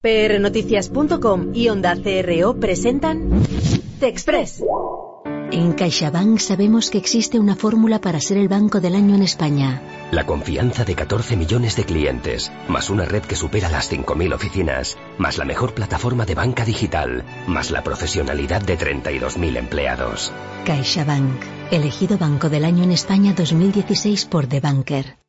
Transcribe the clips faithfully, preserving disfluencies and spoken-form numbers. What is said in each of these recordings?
P R Noticias punto com y Onda C R O presentan T-Express. En CaixaBank sabemos que existe una fórmula para ser el banco del año en España. La confianza de catorce millones de clientes, más una red que supera las cinco mil oficinas, más la mejor plataforma de banca digital, más la profesionalidad de treinta y dos mil empleados. CaixaBank, elegido Banco del Año en España dos mil dieciséis por The Banker.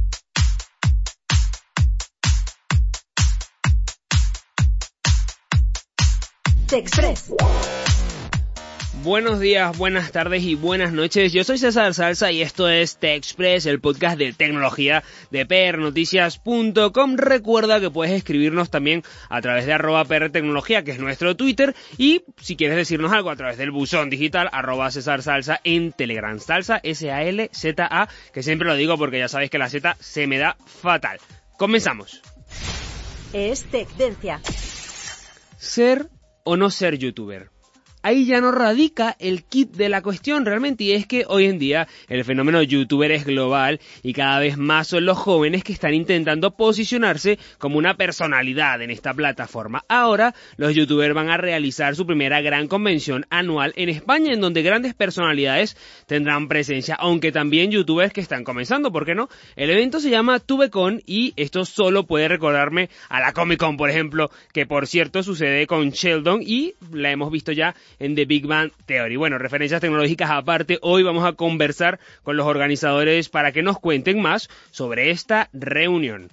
T-Express. Buenos días, buenas tardes y buenas noches. Yo soy César Salsa y esto es T-Express, el podcast de tecnología de P R Noticias punto com. Recuerda que puedes escribirnos también a través de arroba P R Tecnología, que es nuestro Twitter, y si quieres decirnos algo a través del buzón digital, arroba César Salsa en Telegram. Salsa, S A L Z A, que siempre lo digo porque ya sabéis que la Z se me da fatal. Comenzamos. Es Tendencia. Ser o no ser youtuber. Ahí ya no radica el kit de la cuestión realmente, y es que hoy en día el fenómeno youtuber es global y cada vez más son los jóvenes que están intentando posicionarse como una personalidad en esta plataforma. Ahora los youtubers van a realizar su primera gran convención anual en España, en donde grandes personalidades tendrán presencia, aunque también youtubers que están comenzando, ¿por qué no? El evento se llama TubeCon y esto solo puede recordarme a la Comic Con, por ejemplo, que por cierto sucede con Sheldon y la hemos visto ya en The Big Bang Theory. Bueno, referencias tecnológicas aparte, hoy vamos a conversar con los organizadores para que nos cuenten más sobre esta reunión.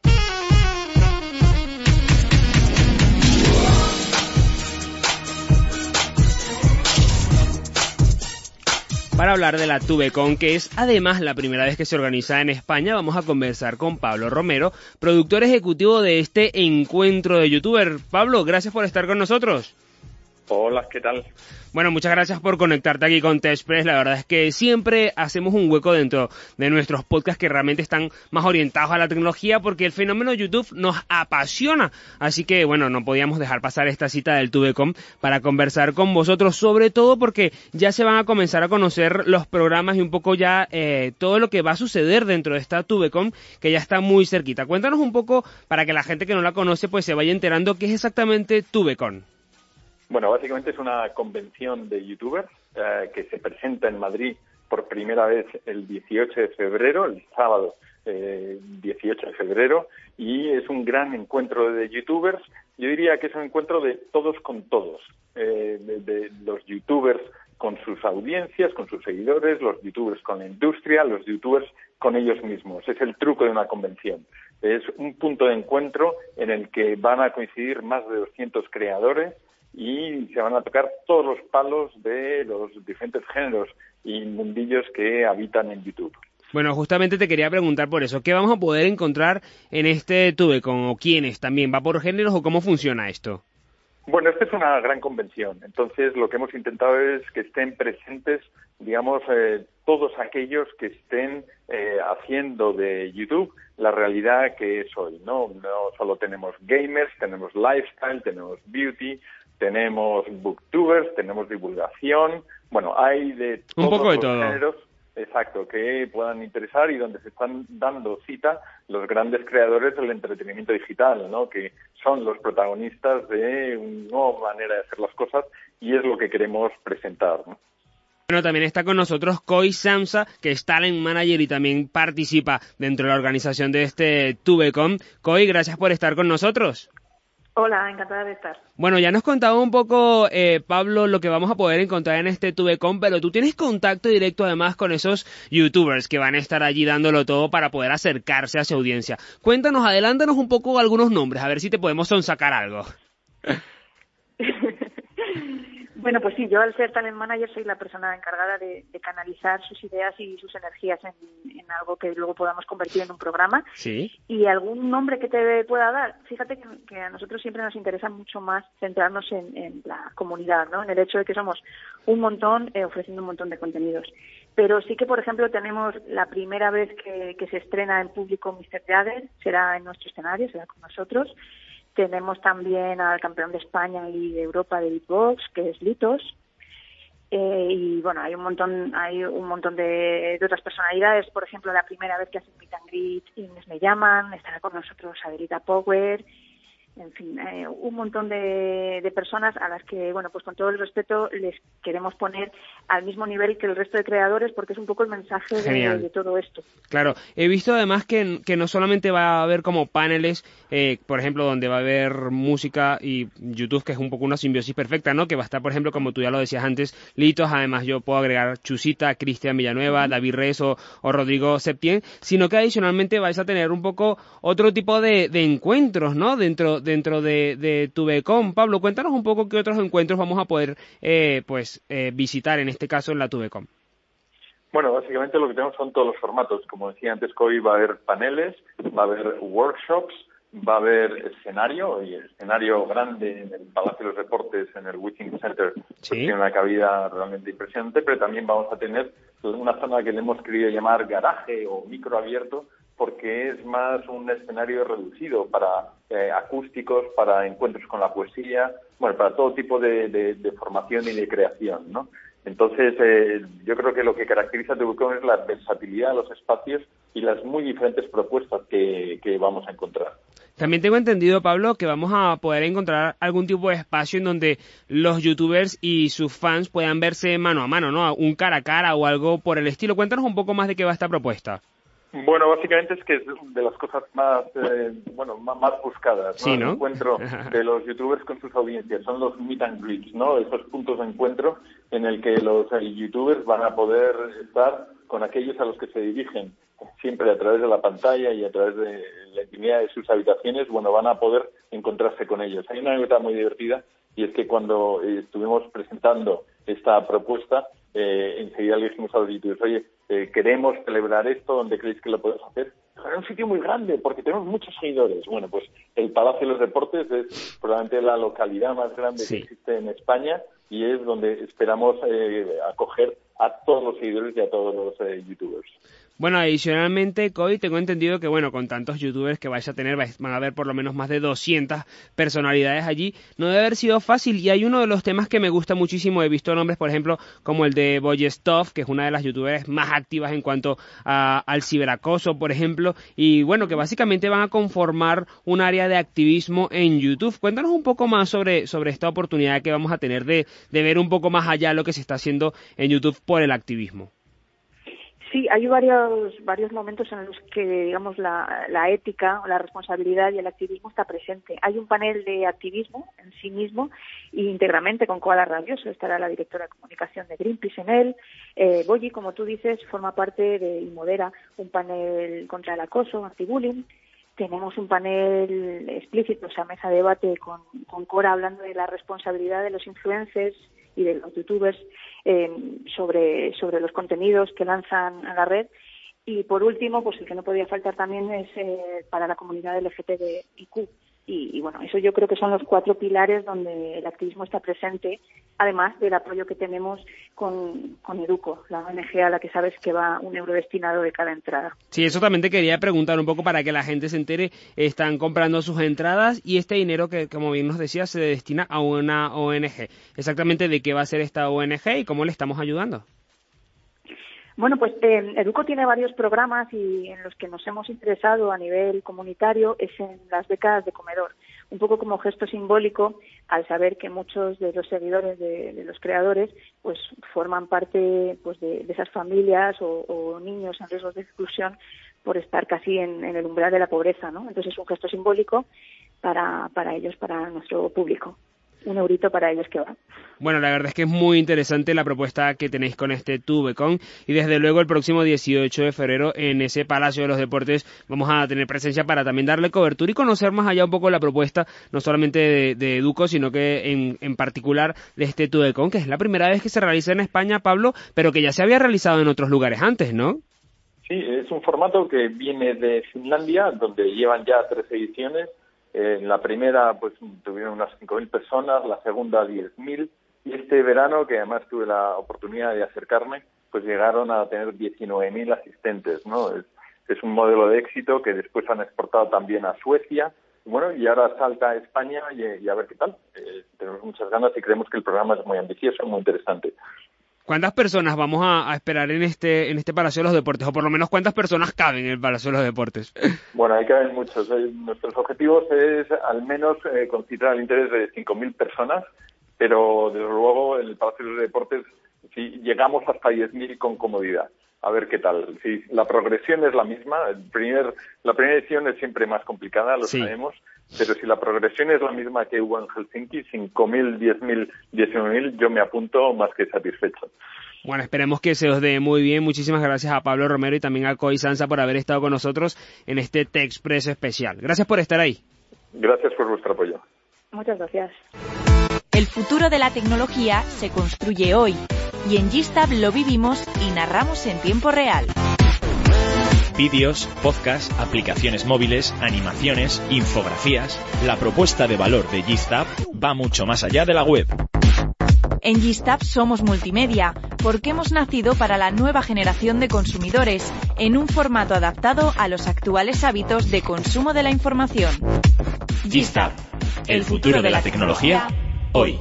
Para hablar de la TubeCon, que es además la primera vez que se organiza en España, vamos a conversar con Pablo Romero, productor ejecutivo de este encuentro de youtuber. Pablo, gracias por estar con nosotros. Hola, ¿qué tal? Bueno, muchas gracias por conectarte aquí con T-Express. La verdad es que siempre hacemos un hueco dentro de nuestros podcasts que realmente están más orientados a la tecnología porque el fenómeno YouTube nos apasiona. Así que, bueno, no podíamos dejar pasar esta cita del TubeCon para conversar con vosotros, sobre todo porque ya se van a comenzar a conocer los programas y un poco ya eh, todo lo que va a suceder dentro de esta TubeCon, que ya está muy cerquita. Cuéntanos un poco para que la gente que no la conoce pues se vaya enterando qué es exactamente TubeCon. Bueno, básicamente es una convención de youtubers eh, que se presenta en Madrid por primera vez el dieciocho de febrero, el sábado eh, dieciocho de febrero, y es un gran encuentro de youtubers. Yo diría que es un encuentro de todos con todos, eh, de, de los youtubers con sus audiencias, con sus seguidores, los youtubers con la industria, los youtubers con ellos mismos. Es el truco de una convención. Es un punto de encuentro en el que van a coincidir más de doscientos creadores y se van a tocar todos los palos de los diferentes géneros y mundillos que habitan en YouTube. Bueno, justamente te quería preguntar por eso. ¿Qué vamos a poder encontrar en este TubeCon o quiénes también? ¿Va por géneros o cómo funciona esto? Bueno, esta es una gran convención. Entonces, lo que hemos intentado es que estén presentes, digamos, eh, todos aquellos que estén eh, haciendo de YouTube la realidad que es hoy, ¿no? No solo tenemos gamers, tenemos lifestyle, tenemos beauty, tenemos booktubers, tenemos divulgación, bueno, hay de todos un poco de los todo. géneros, exacto, que puedan interesar y donde se están dando cita los grandes creadores del entretenimiento digital, ¿no? Que son los protagonistas de una nueva manera de hacer las cosas y es lo que queremos presentar, ¿no? Bueno, también está con nosotros Koi Samsa, que es Talent Manager y también participa dentro de la organización de este TubeCon. Koi, gracias por estar con nosotros. Hola, encantada de estar. Bueno, ya nos contaba un poco, eh, Pablo, lo que vamos a poder encontrar en este TubeCon, pero tú tienes contacto directo además con esos youtubers que van a estar allí dándolo todo para poder acercarse a su audiencia. Cuéntanos, adelántanos un poco algunos nombres, a ver si te podemos sonsacar algo. Bueno, pues sí, yo al ser talent manager soy la persona encargada de, de canalizar sus ideas y sus energías en, en algo que luego podamos convertir en un programa. Sí. Y algún nombre que te pueda dar, fíjate que, que a nosotros siempre nos interesa mucho más centrarnos en, en la comunidad, ¿no? En el hecho de que somos un montón eh, ofreciendo un montón de contenidos. Pero sí que, por ejemplo, tenemos la primera vez que, que se estrena en público míster Jagger, será en nuestro escenario, será con nosotros. Tenemos también al campeón de España y de Europa de beatbox, que es Litos. Eh, y bueno, hay un montón hay un montón de, de otras personalidades. Por ejemplo, la primera vez que hacen meet and greet, Inés Me Llaman, estará con nosotros Adelita Power. en fin, eh, un montón de, de personas a las que, bueno, pues con todo el respeto les queremos poner al mismo nivel que el resto de creadores, porque es un poco el mensaje de, de todo esto. Claro, he visto además que, que no solamente va a haber como paneles, eh, por ejemplo, donde va a haber música y YouTube, que es un poco una simbiosis perfecta, ¿no? Que va a estar, por ejemplo, como tú ya lo decías antes, Litos, además yo puedo agregar Chusita, Cristian Villanueva, uh-huh. David Reyes o, o Rodrigo Septién, sino que adicionalmente vais a tener un poco otro tipo de, de encuentros, ¿no? Dentro dentro de, de TubeCon. Pablo, cuéntanos un poco qué otros encuentros vamos a poder eh, pues eh, visitar, en este caso en la TubeCon. Bueno, básicamente lo que tenemos son todos los formatos. Como decía antes, hoy va a haber paneles, va a haber workshops, va a haber escenario, y el escenario grande en el Palacio de los Deportes, en el Withing Center, ¿sí? Pues tiene una cabida realmente impresionante, pero también vamos a tener una zona que le hemos querido llamar garaje o microabierto, porque es más un escenario reducido para eh, acústicos, para encuentros con la poesía, bueno, para todo tipo de, de, de formación y de creación, ¿no? Entonces, eh, yo creo que lo que caracteriza a TubeCon es la versatilidad de los espacios y las muy diferentes propuestas que, que vamos a encontrar. También tengo entendido, Pablo, que vamos a poder encontrar algún tipo de espacio en donde los youtubers y sus fans puedan verse mano a mano, ¿no? Un cara a cara o algo por el estilo. Cuéntanos un poco más de qué va esta propuesta. Bueno, básicamente es que es de las cosas más, eh, bueno, más, más buscadas, ¿no? Sí, ¿no? El encuentro de los youtubers con sus audiencias, son los meet and greets, ¿no? Esos puntos de encuentro en el que los eh, youtubers van a poder estar con aquellos a los que se dirigen, siempre a través de la pantalla y a través de la intimidad de sus habitaciones, bueno, van a poder encontrarse con ellos. Hay una anécdota muy divertida, y es que cuando eh, estuvimos presentando esta propuesta, eh, enseguida le dijimos a los youtubers, oye, eh, queremos celebrar esto, ¿dónde creéis que lo podemos hacer? Era un sitio muy grande, porque tenemos muchos seguidores. Bueno, pues el Palacio de los Deportes es probablemente la localidad más grande sí. que existe en España, y es donde esperamos eh, acoger a todos los seguidores y a todos los eh, youtubers. Bueno, adicionalmente, Coy, tengo entendido que, bueno, con tantos youtubers que vais a tener, van a haber por lo menos más de doscientas personalidades allí, no debe haber sido fácil, y hay uno de los temas que me gusta muchísimo. He visto nombres, por ejemplo, como el de Boyestuff, que es una de las youtubers más activas en cuanto a, al ciberacoso, por ejemplo, y bueno, que básicamente van a conformar un área de activismo en YouTube. Cuéntanos un poco más sobre, sobre esta oportunidad que vamos a tener de, de ver un poco más allá lo que se está haciendo en YouTube por el activismo. Sí, hay varios varios momentos en los que, digamos, la, la ética, la responsabilidad y el activismo está presente. Hay un panel de activismo en sí mismo, y íntegramente con Koala Rabioso. Estará la directora de comunicación de Greenpeace en él. Eh, Boyi, como tú dices, forma parte de y modera un panel contra el acoso, anti-bullying. Tenemos un panel explícito, o sea, mesa de debate con, con Cora, hablando de la responsabilidad de los influencers y de los youtubers eh, sobre, sobre los contenidos que lanzan a la red. Y por último, pues el que no podía faltar también es eh, para la comunidad L G T B I Q. Y, y bueno, eso yo creo que son los cuatro pilares donde el activismo está presente, además del apoyo que tenemos con, con Educo, la O N G a la que sabes que va un euro destinado de cada entrada. Sí, eso también te quería preguntar un poco para que la gente se entere. Están comprando sus entradas y este dinero que, como bien nos decía, se destina a una O N G. Exactamente de qué va a ser esta O N G y cómo le estamos ayudando. Bueno, pues eh, Educo tiene varios programas, y en los que nos hemos interesado a nivel comunitario es en las becas de comedor. Un poco como gesto simbólico, al saber que muchos de los seguidores de, de los creadores pues forman parte pues de, de esas familias o, o niños en riesgo de exclusión por estar casi en, en el umbral de la pobreza, ¿no? Entonces es un gesto simbólico para, para ellos, para nuestro público. Un eurito para ellos que va. Bueno, la verdad es que es muy interesante la propuesta que tenéis con este TubeCon, y desde luego el próximo dieciocho de febrero en ese Palacio de los Deportes vamos a tener presencia para también darle cobertura y conocer más allá un poco la propuesta, no solamente de, de Educo, sino que en, en particular de este TubeCon, que es la primera vez que se realiza en España, Pablo, pero que ya se había realizado en otros lugares antes, ¿no? Sí, es un formato que viene de Finlandia, donde llevan ya tres ediciones. Eh, en la primera pues tuvieron unas cinco mil personas, la segunda diez mil, y este verano, que además tuve la oportunidad de acercarme, pues llegaron a tener diecinueve mil asistentes, ¿no? Es, es un modelo de éxito que después han exportado también a Suecia, y bueno, y ahora salta a España y, y a ver qué tal. Eh, tenemos muchas ganas y creemos que el programa es muy ambicioso, muy interesante. ¿Cuántas personas vamos a, a esperar en este en este Palacio de los Deportes? O por lo menos, ¿cuántas personas caben en el Palacio de los Deportes? Bueno, ahí caben muchos. Nuestros objetivos es al menos eh, concentrar el interés de cinco mil personas, pero desde luego en el Palacio de los Deportes si llegamos hasta diez mil con comodidad. A ver qué tal. Si la progresión es la misma, el primer, la primera edición es siempre más complicada, lo sí. sabemos, pero si la progresión es la misma que hubo en Helsinki, cinco mil, diez mil, diecinueve mil, yo me apunto más que satisfecho. Bueno, esperemos que se os dé muy bien. Muchísimas gracias a Pablo Romero y también a Koy Sansa por haber estado con nosotros en este T-Express especial. Gracias por estar ahí. Gracias por vuestro apoyo. Muchas gracias. El futuro de la tecnología se construye hoy y en Gistab lo vivimos y narramos en tiempo real. Vídeos, podcasts, aplicaciones móviles, animaciones, infografías. La propuesta de valor de Gistab va mucho más allá de la web. En Gistab somos multimedia, porque hemos nacido para la nueva generación de consumidores, en un formato adaptado a los actuales hábitos de consumo de la información. Gistab, el futuro de la tecnología, hoy.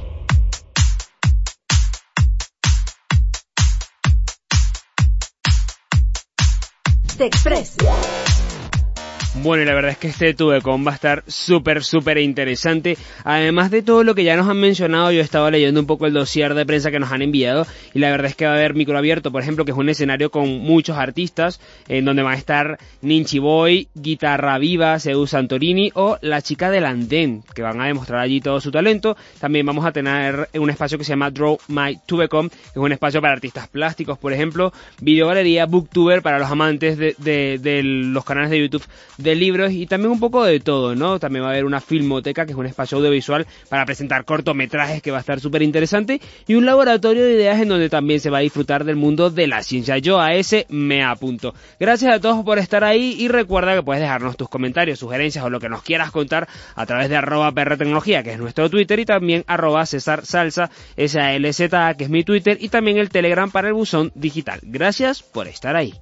T-Express. Bueno, y la verdad es que este TubeCon va a estar súper, súper interesante. Además de todo lo que ya nos han mencionado, yo he estado leyendo un poco el dossier de prensa que nos han enviado y la verdad es que va a haber microabierto, por ejemplo, que es un escenario con muchos artistas, en donde van a estar Ninchi Boy, Guitarra Viva, Zeus Santorini o La Chica del Andén, que van a demostrar allí todo su talento. También vamos a tener un espacio que se llama Draw My TubeCon, que es un espacio para artistas plásticos, por ejemplo, videogalería, booktuber para los amantes de, de, de los canales de YouTube de libros y también un poco de todo, ¿no? También va a haber una filmoteca, que es un espacio audiovisual para presentar cortometrajes, que va a estar súper interesante, y un laboratorio de ideas en donde también se va a disfrutar del mundo de la ciencia. Yo a ese me apunto. Gracias a todos por estar ahí y recuerda que puedes dejarnos tus comentarios, sugerencias o lo que nos quieras contar a través de arroba prtecnología, que es nuestro Twitter, y también arroba César Salsa, S A L Z A, que es mi Twitter, y también el Telegram para el buzón digital. Gracias por estar ahí.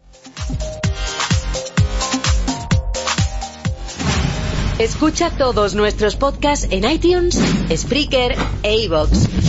Escucha todos nuestros podcasts en iTunes, Spreaker e iVoox.